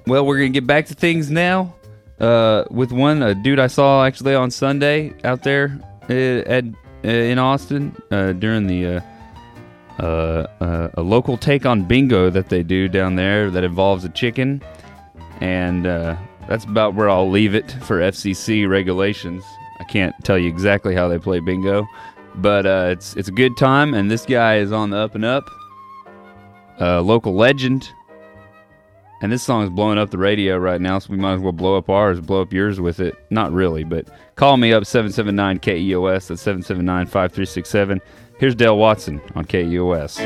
Well, we're going to get back to things now with a dude I saw actually on Sunday out there in Austin during the a local take on bingo that they do down there that involves a chicken. And that's about where I'll leave it for FCC regulations. I can't tell you exactly how they play bingo, but it's a good time, and this guy is on the up and up. Local legend. And this song is blowing up the radio right now, so we might as well blow up ours, blow up yours with it. Not really, but call me up, 779-KEOS. That's 779-5367. Here's Dale Watson on KEOS.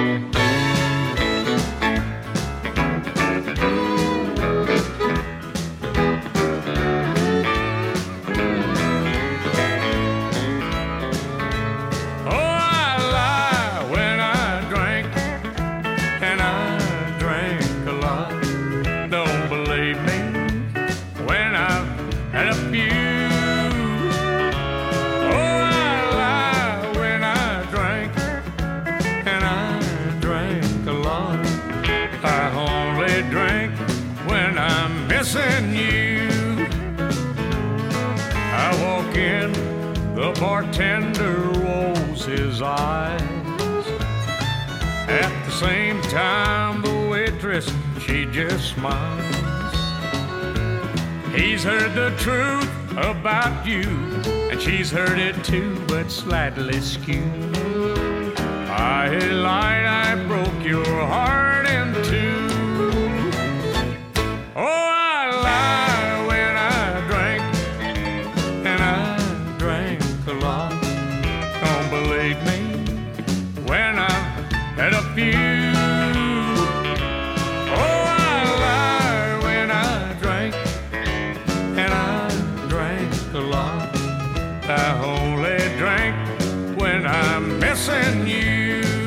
Bartender rolls his eyes. At the same time, the waitress, she just smiles. He's heard the truth about you, and she's heard it too, but slightly skewed. I lied, I broke your heart in two. Oh, I lied when I drank, and I drank a lot. Don't believe me when I've had a few. Oh, I lied when I drank, and I drank a lot. I only drank when I'm missing you.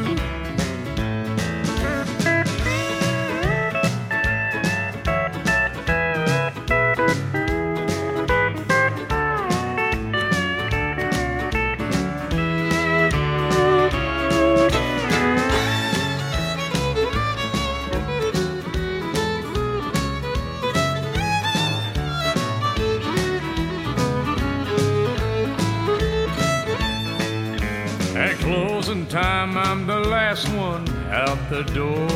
Time I'm the last one out the door.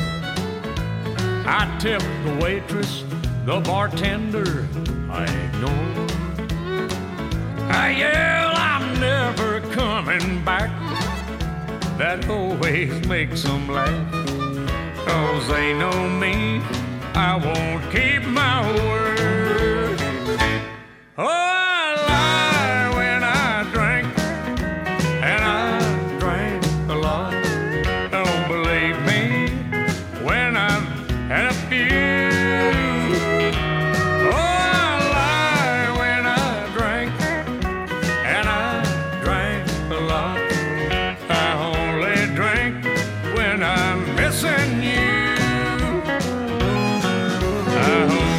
I tip the waitress, the bartender I ignore. I yell I'm never coming back. That always makes them laugh, 'cause they know me, I won't keep my word. Oh, missing you. I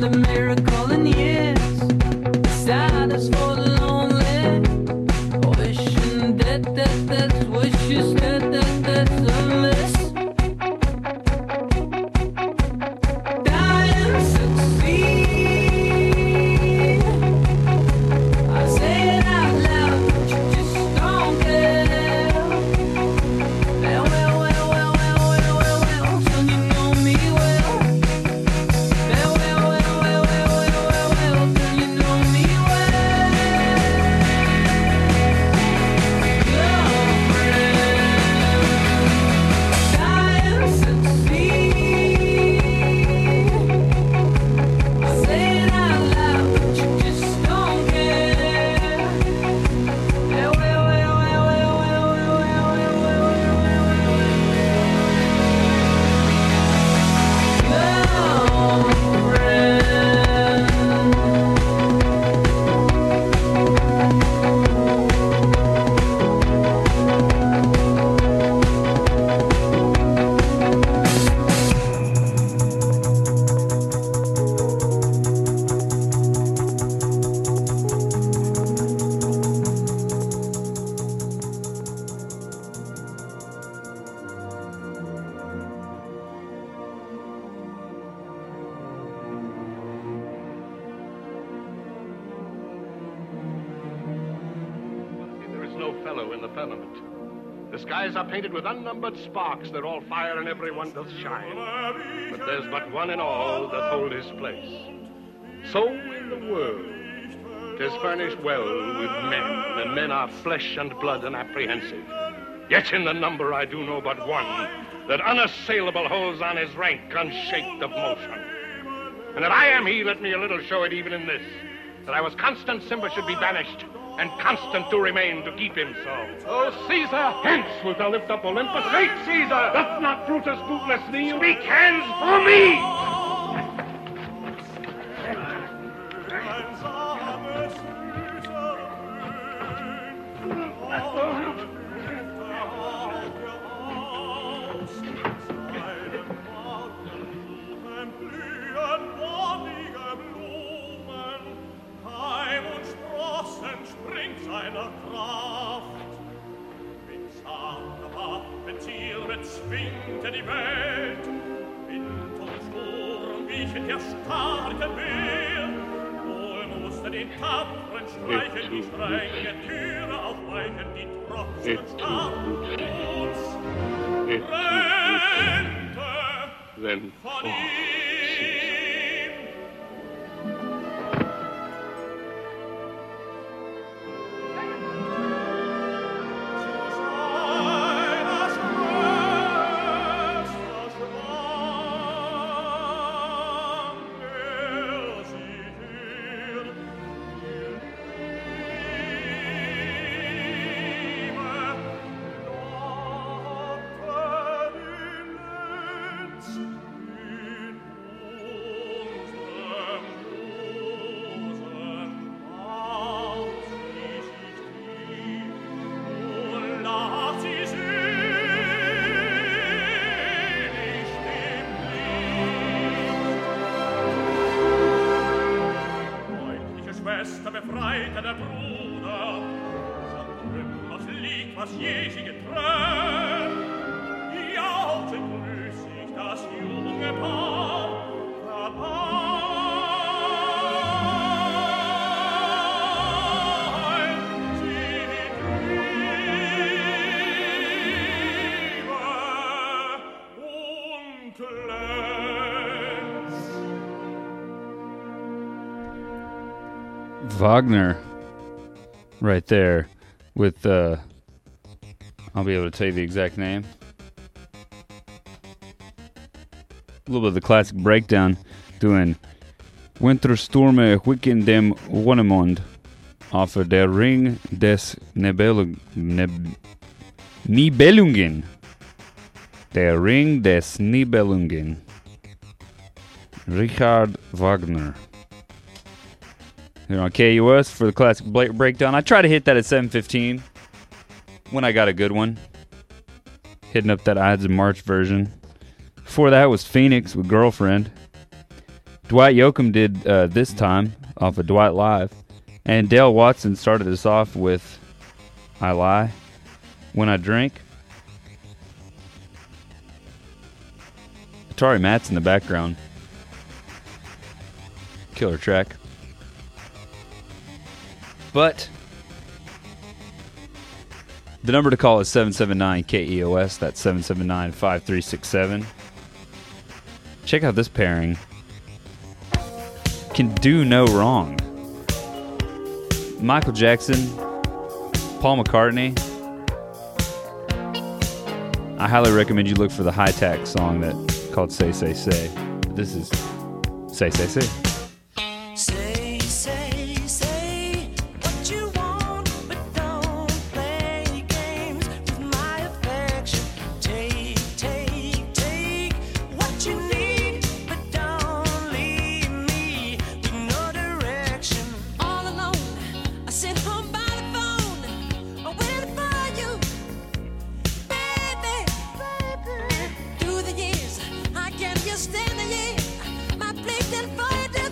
a miracle, and yes, the sad is for the lonely. Wishing that wishes that unless dying succeed. I say it out loud, but you just don't care. Well, son, you know me well. Well, son, you know me well. Girlfriend, dying succeed. I say it out loud, but you just don't care. There is no fellow in the firmament. The skies are painted with unnumbered sparks. They're all fire and every one does shine. But there's but one in all that hold his place. So in the world, 'tis furnished well with men, and men are flesh and blood and apprehensive. Yet in the number I do know but one, that unassailable holds on his rank unshaked of motion. And that I am he, let me a little show it even in this, that I was constant Simba should be banished, and constant to remain to keep him so. Oh, Caesar, hence wilt thou lift up Olympus? Great Caesar, doth not Brutus bootless kneel? Speak hands for me! Seiner Kraft. Mit zarter Waffenziel bezwingte die Welt. Wind und Sturm wichen der starken Wehr. Wohl musste den tapferen Streichen die strenge Türe aufweichen, die trotzten starken uns trennte von ihm. Befreite der Bruder, was liegt, was je sie getrennt. Jauchzend grüß ich das junge Paar, verpeint sie die Liebe und Lenz. Wagner, right there, with I'll be able to tell you the exact name. A little bit of the classic breakdown, doing Wintersturme Wicken dem Wonnemond off of Der Ring des Nibelungen. Der Ring des Nibelungen. Richard Wagner. Here on KUS for the classic breakdown. I try to hit that at 7:15 when I got a good one. Hitting up that Ides of March version. Before that was Phoenix with Girlfriend. Dwight Yoakam did This Time off of Dwight Live. And Dale Watson started us off with I Lie When I Drink. Atari Matt's in the background. Killer track. But the number to call is 779-KEOS. That's 779-5367. Check out this pairing. Can do no wrong. Michael Jackson, Paul McCartney. I highly recommend you look for the High Tack song that called Say Say Say. This is Say Say Say. Say, say, say what you want, but don't play games with my affection. Take, take, take what you need, but don't leave me with no direction. All alone, I sit home by the phone, waiting for you, baby, baby. Through the years, I can't just stand the year. My place and for you.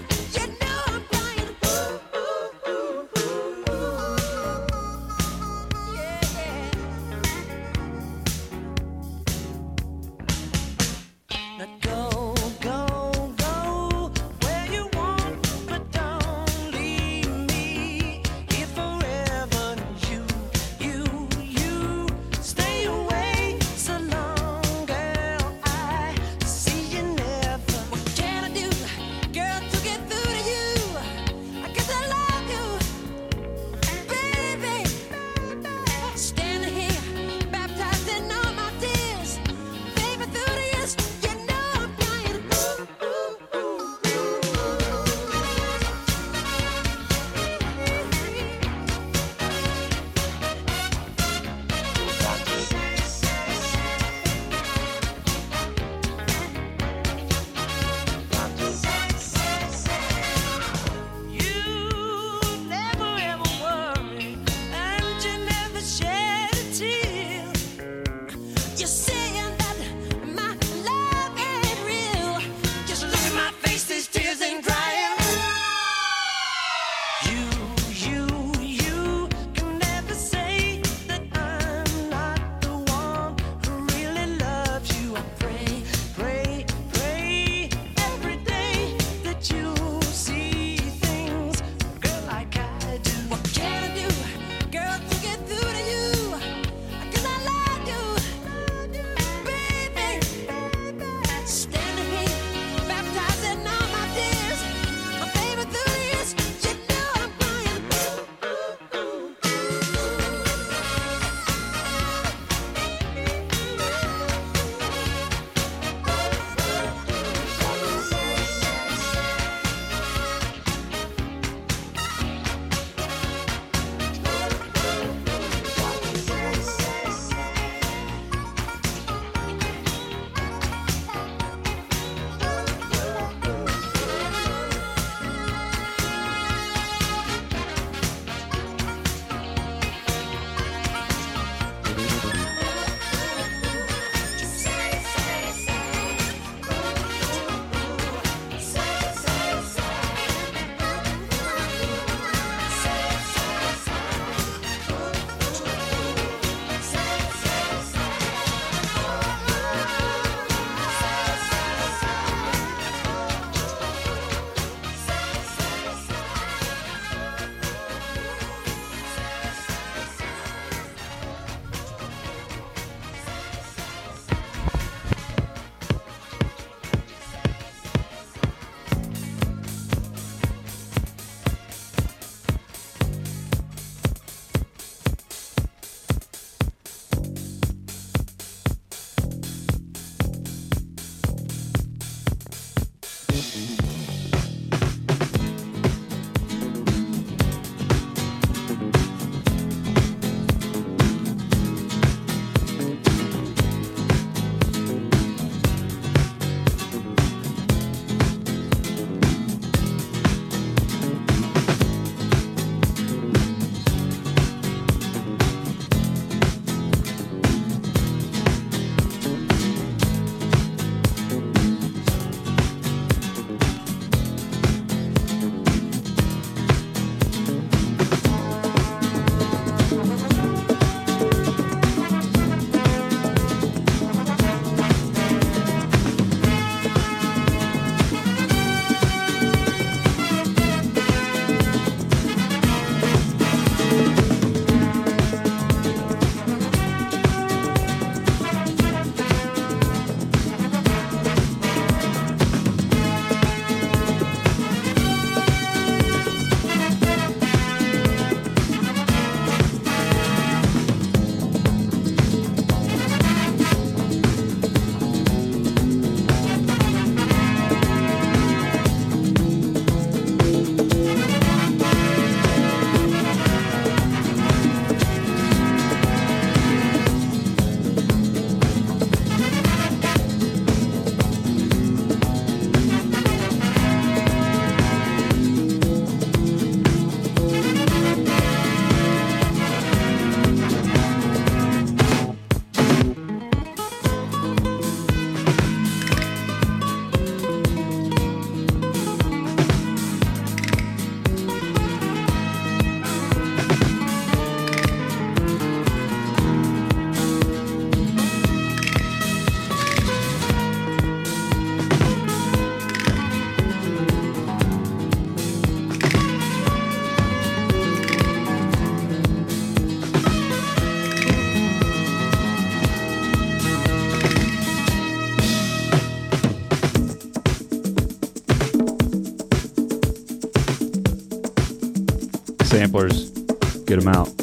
samplers, get them out.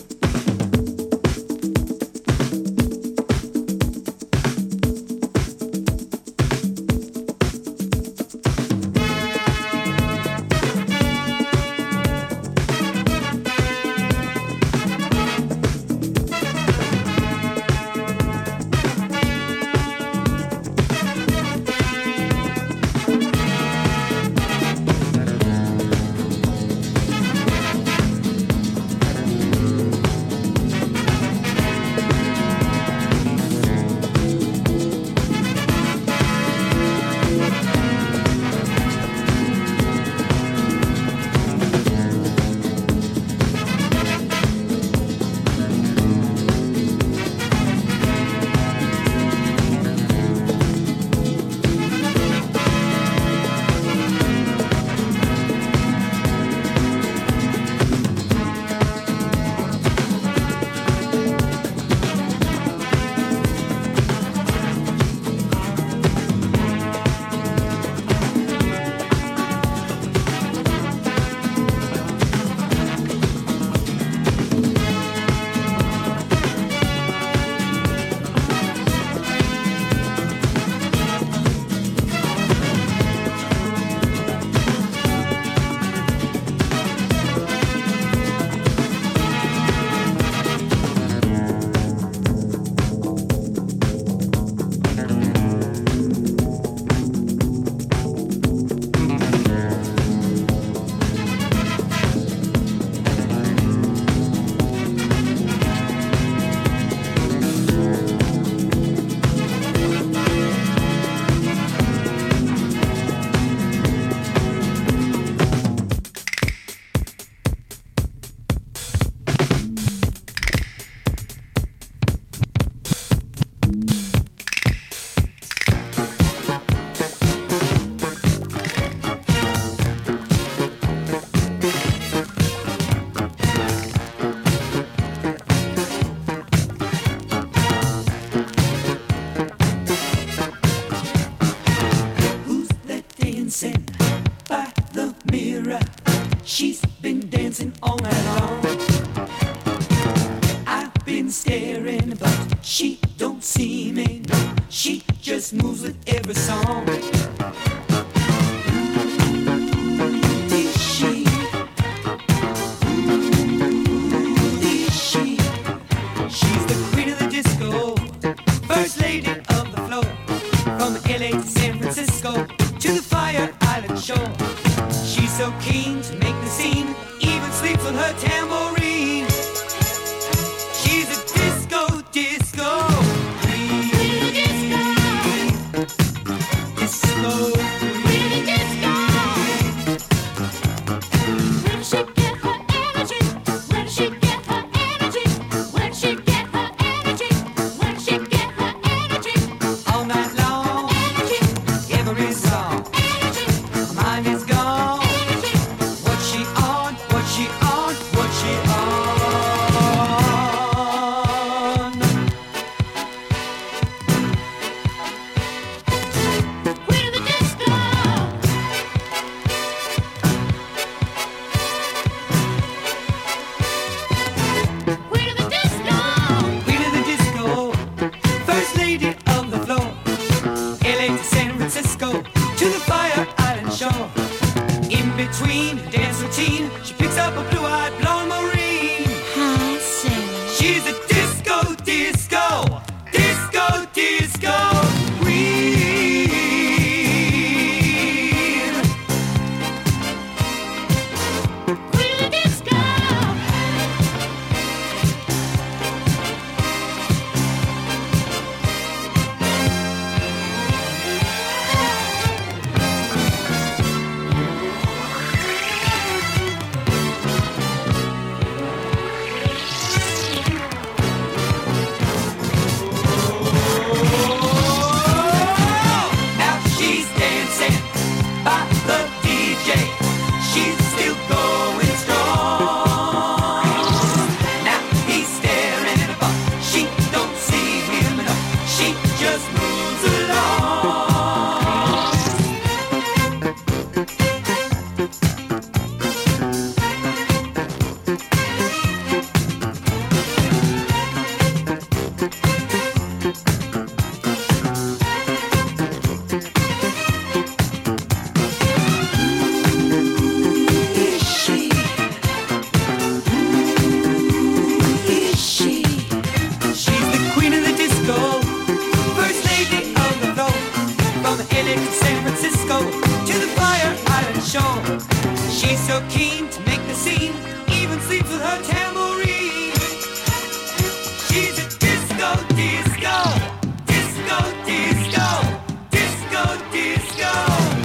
keen to make the scene, even sleeps with her tambourine. She's a disco, disco, disco, disco, disco, disco.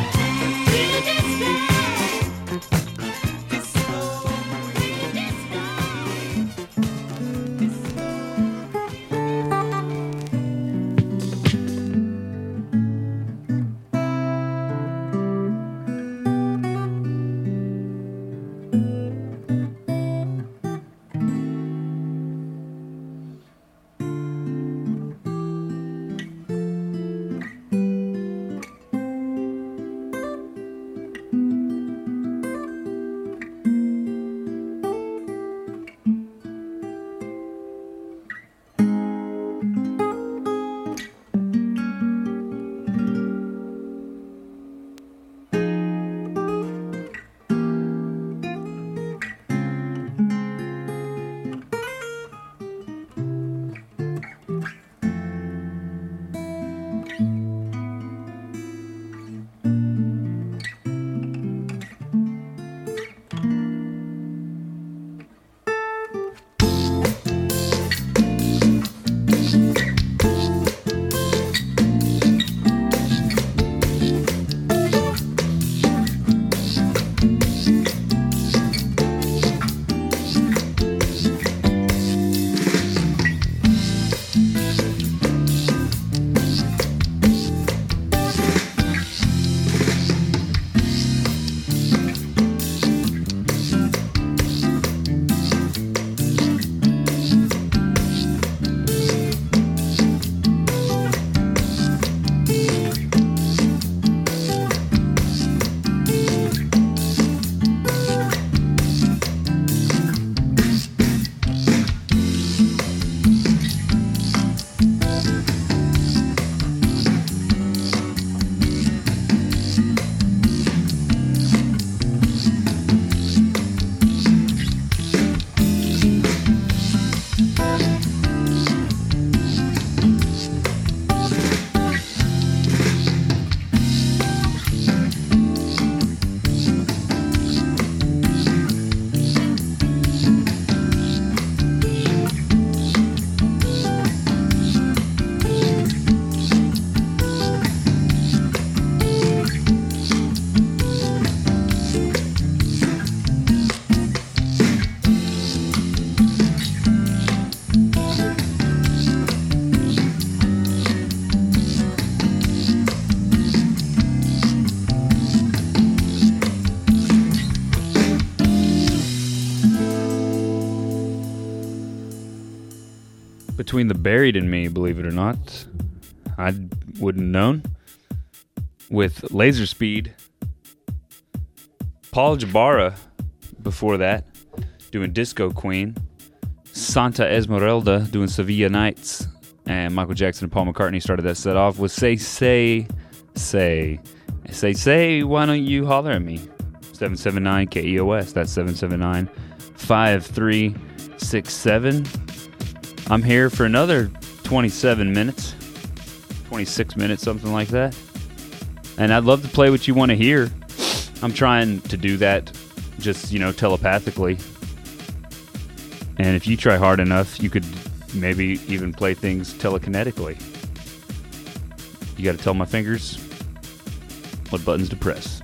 Between the Buried and Me, believe it or not. I wouldn't known. With Laser Speed. Paul Jabara before that, doing Disco Queen. Santa Esmeralda doing Sevilla Nights. And Michael Jackson and Paul McCartney started that set off with Say, why don't you holler at me? 779 KEOS, that's 779-5367. I'm here for another 27 minutes, 26 minutes, something like that. And I'd love to play what you want to hear. I'm trying to do that just, telepathically. And if you try hard enough, you could maybe even play things telekinetically. You got to tell my fingers what buttons to press.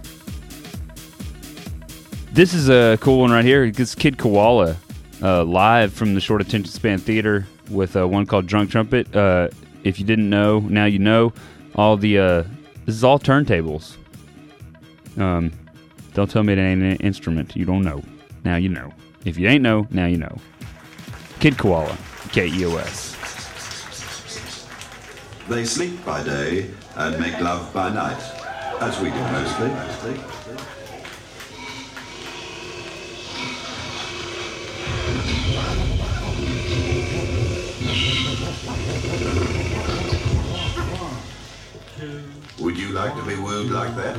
This is a cool one right here. This Kid Koala, live from the Short Attention Span Theater with one called Drunk Trumpet. If you didn't know, now you know. This is all turntables. Don't tell me it ain't an instrument. You don't know. Now you know. If you ain't know, now you know. Kid Koala, KEOS. They sleep by day and make love by night, as we do mostly. Would you like to be wooed like that?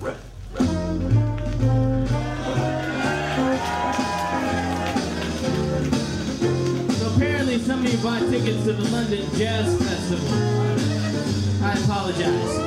So apparently somebody bought tickets to the London Jazz Festival. I apologize.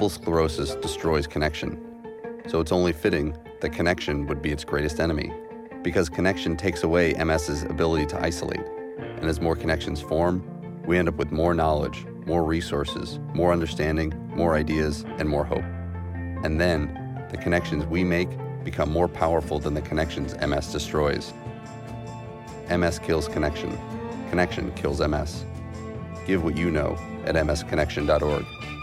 Multiple sclerosis destroys connection, so it's only fitting that connection would be its greatest enemy, because connection takes away MS's ability to isolate, and as more connections form, we end up with more knowledge, more resources, more understanding, more ideas, and more hope. And then, the connections we make become more powerful than the connections MS destroys. MS kills connection. Connection kills MS. Give what you know at msconnection.org.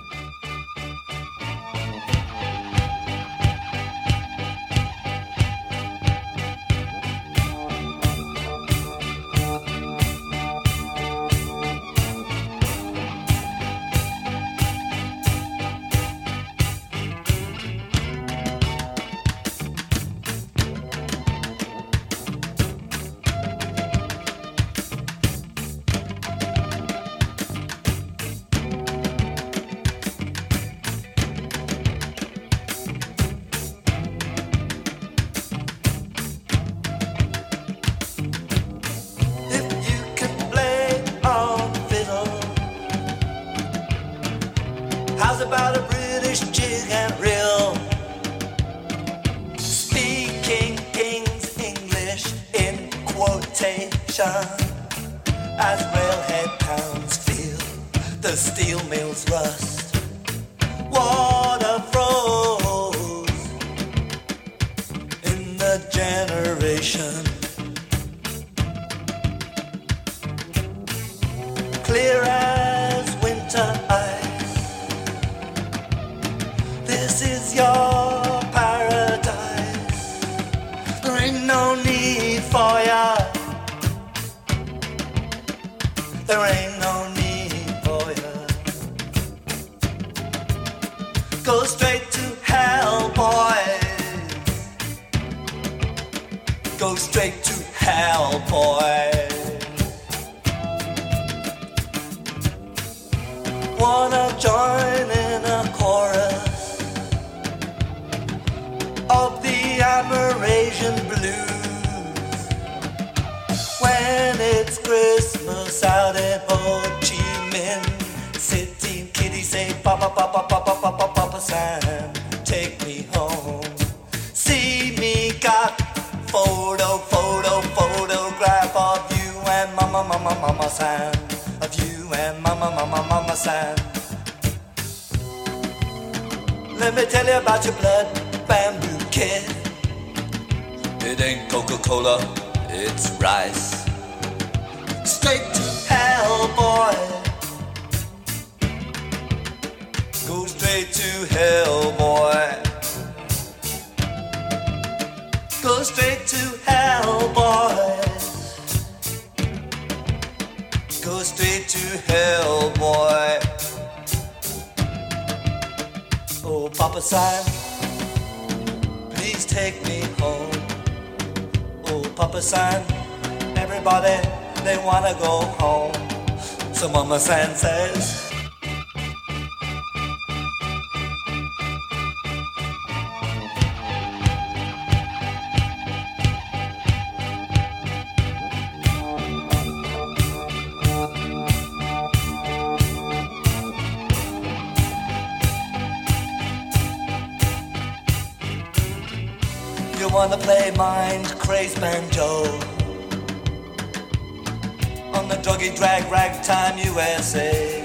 How's about a British jig and reel? Speaking King's English in quotation, as railhead towns feel the steel mills rust. Water froze in the generation. Clear as winter ice. This is your paradise. There ain't no need for ya. There ain't no need for ya. Go straight to hell, boys. Go straight to hell, boys. Wanna join in a chorus of the Amerasian blues when it's Christmas out in Ho Chi Minh City. Kitty say Papa, Papa, Papa, Papa, Papa Sam, take me home. See me got photograph of you and Mama, Mama, Mama Sam, of you and Mama, Mama, Mama Sam. Let me tell you about your blood bamboo kid. It ain't Coca-Cola, it's rice. Straight to hell, boy. Go straight to hell, boy. Go straight to hell, boy. Go straight to hell, boy. Oh, Papa Sam, please take me home. Oh, Papa San, everybody, they wanna go home. So Mama San says, you wanna play mind crazed banjo on the druggy drag ragtime USA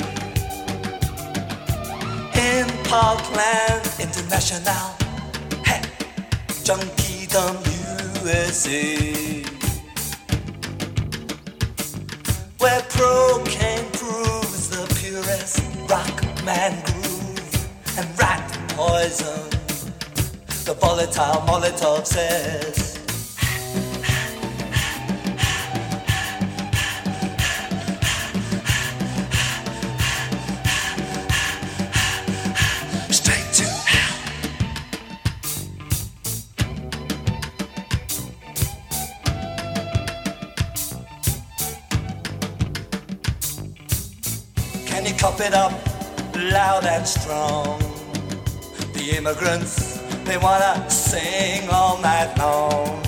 in Parkland International, hey, Junkiedom USA, where cocaine proves the purest rock man groove and rat poison. The volatile Molotov says, straight to hell. Can you cop it up loud and strong? The immigrants, they wanna sing all night long.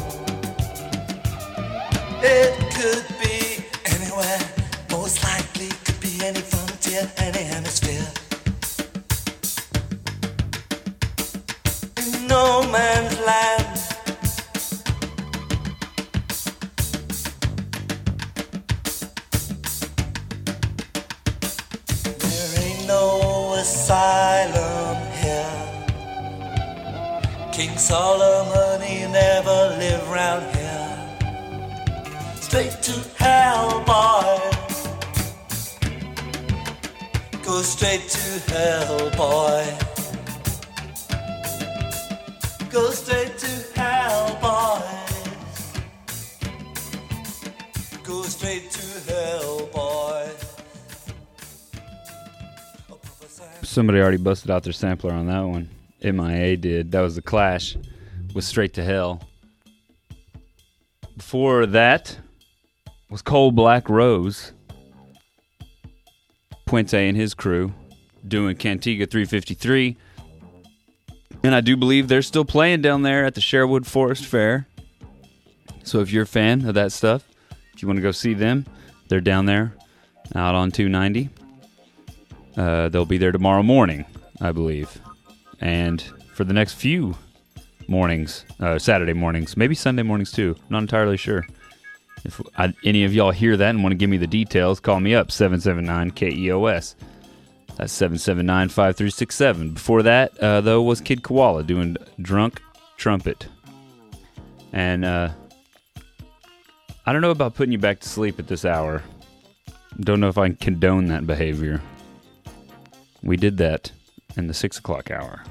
It could be anywhere, most likely could be any frontier, any hemisphere. asylum here. King Solomon, he never lived round here. Straight to hell, boy. Go straight to hell, boy. Go straight to hell, boy. Go straight to hell, boy. Somebody already busted out their sampler on that one. MIA did. That was The Clash with Straight to Hell. Before that was Cold Black Rose. Puente and his crew doing Cantiga 353. And I do believe they're still playing down there at the Sherwood Forest Fair. So if you're a fan of that stuff, if you want to go see them, they're down there out on 290. They'll be there tomorrow morning, I believe. And for the next few mornings, Saturday mornings, maybe Sunday mornings too. Not entirely sure. If any of y'all hear that and want to give me the details, call me up, 779-KEOS. That's 779-5367. Before that, though, was Kid Koala doing Drunk Trumpet. And I don't know about putting you back to sleep at this hour. Don't know if I can condone that behavior. We did that in the 6 o'clock hour.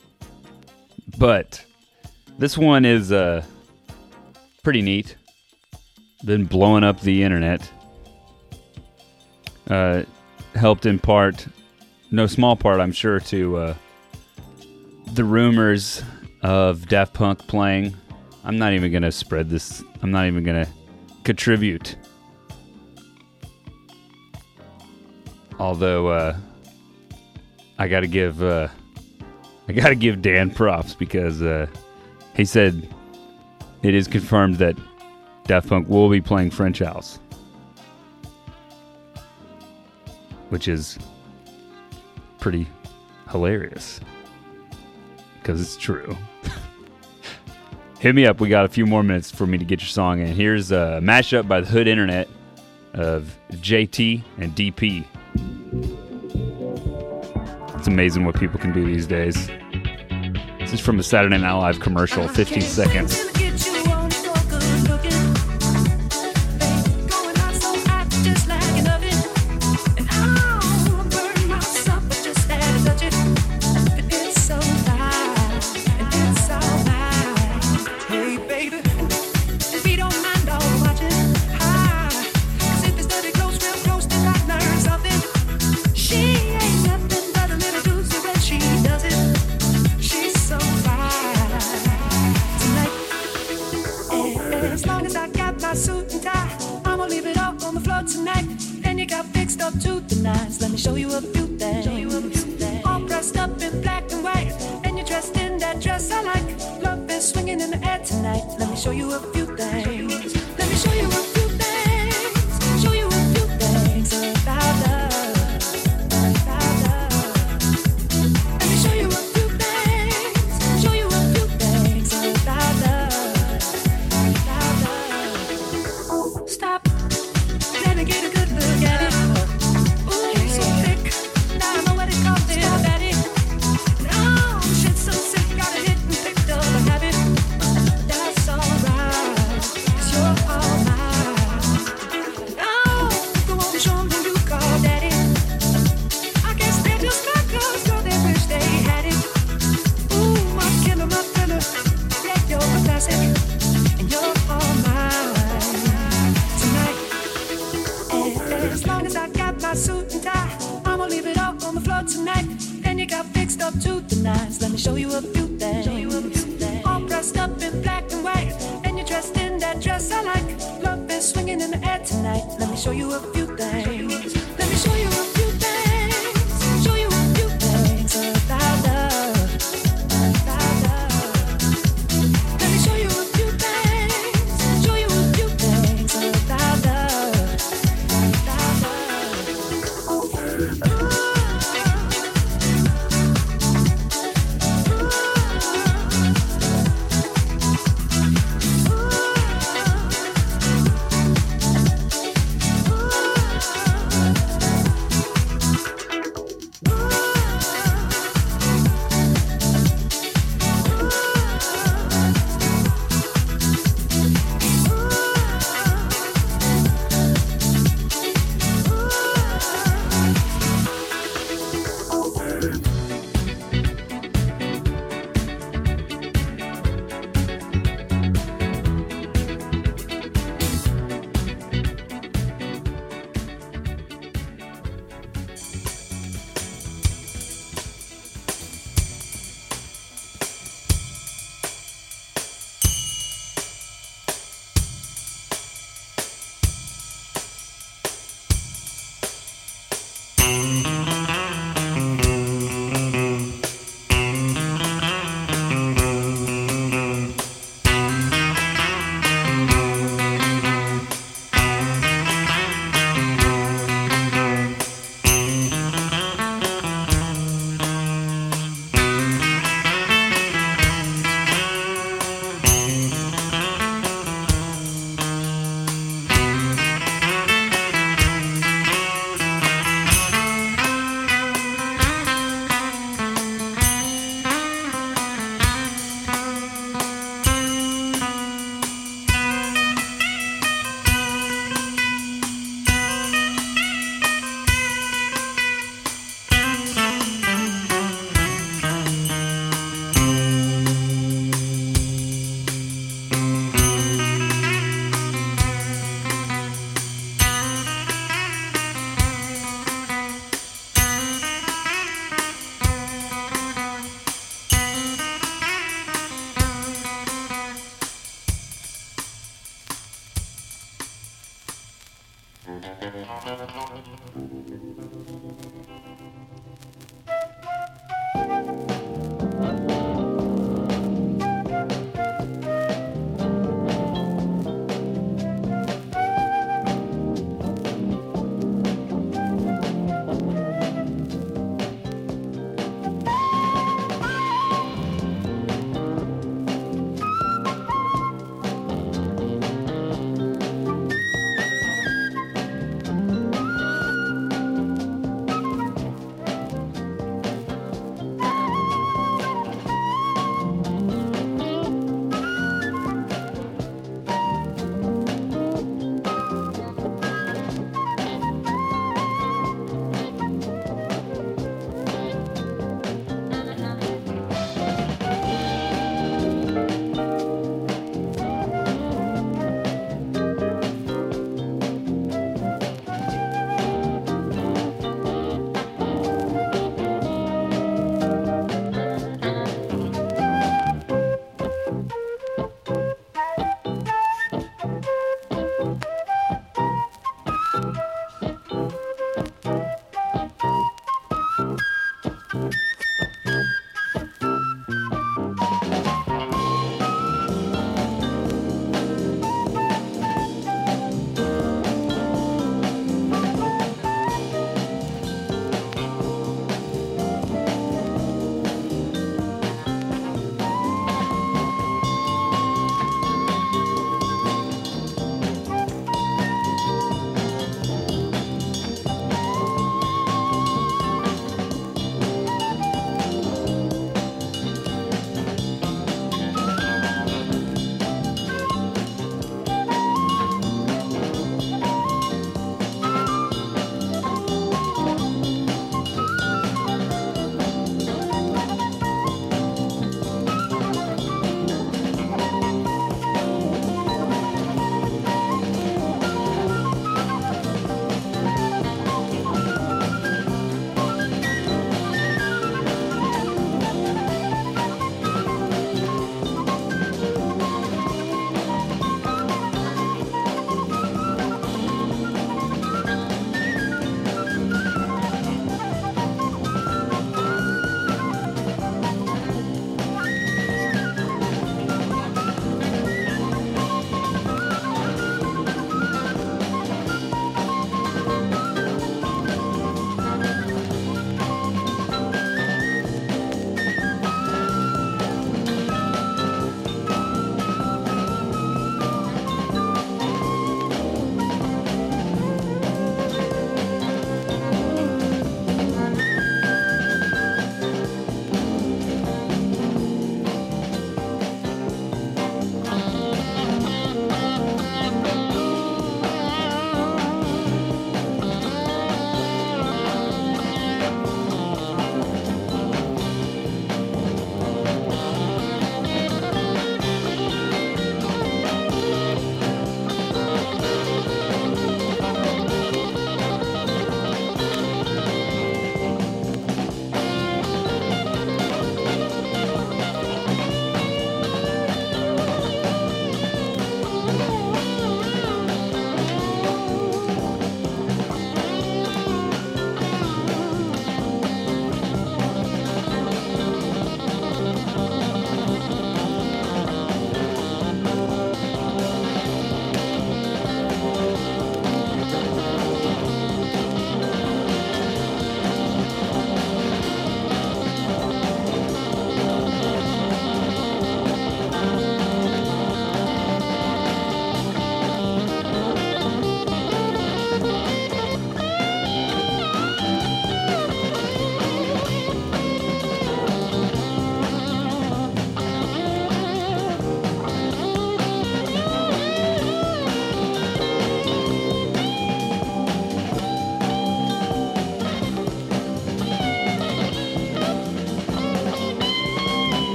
But this one is pretty neat. Been blowing up the internet. Helped in part, no small part, I'm sure, to the rumors of Daft Punk playing. I'm not even going to spread this. I'm not even going to contribute. Although I got to give Dan props because he said it is confirmed that Daft Punk will be playing French House, which is pretty hilarious because it's true. Hit me up. We got a few more minutes for me to get your song in. Here's a mashup by the Hood Internet of JT and DP. It's amazing what people can do these days. This is from a Saturday Night Live commercial, 15 seconds.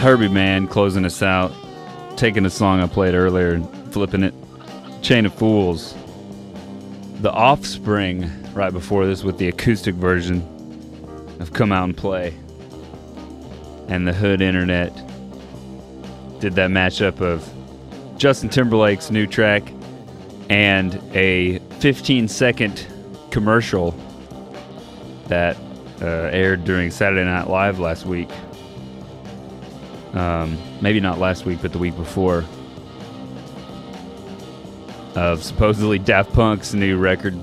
Herbie Man closing us out, taking a song I played earlier and flipping it. Chain of Fools. The Offspring right before this with the acoustic version of Come Out and Play. And the Hood Internet did that mashup of Justin Timberlake's new track and a 15-second commercial that aired during Saturday Night Live last week. Maybe not last week, but the week before. Of supposedly Daft Punk's new record.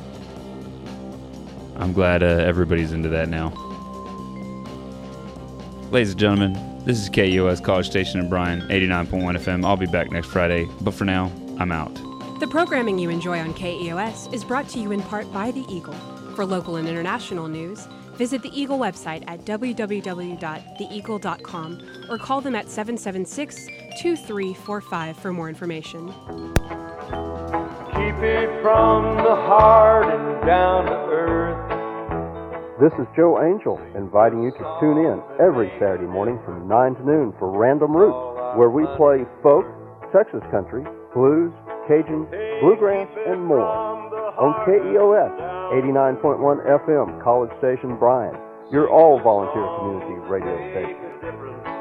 I'm glad everybody's into that now. Ladies and gentlemen, this is KUOS College Station in Bryan, 89.1 FM. I'll be back next Friday, but for now, I'm out. The programming you enjoy on KEOS is brought to you in part by The Eagle. For local and international news, visit the Eagle website at www.theeagle.com or call them at 776-2345 for more information. Keep it from the heart and down to earth. This is Joe Angel, inviting you to tune in every Saturday morning from 9 to noon for Random Roots, where we play folk, Texas country, blues, Cajun, bluegrass, and more. On KEOS, 89.1 FM, College Station, Bryan, your all-volunteer community radio station.